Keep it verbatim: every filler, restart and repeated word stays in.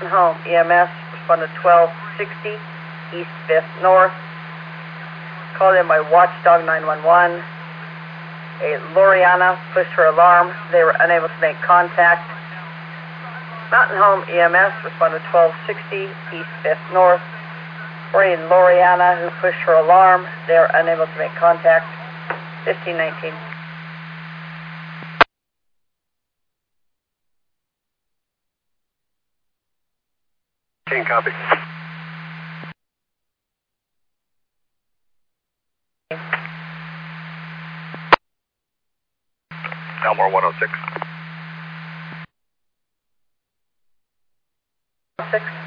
Mountain Home E M S responded twelve sixty East fifth North. Called in by Watchdog nine one one. A Loriana pushed her alarm. They were unable to make contact. Mountain Home E M S responded twelve sixty East fifth North. For a Loriana who pushed her alarm, they are unable to make contact. fifteen nineteen. fifteen copy. Elmore one oh six. six.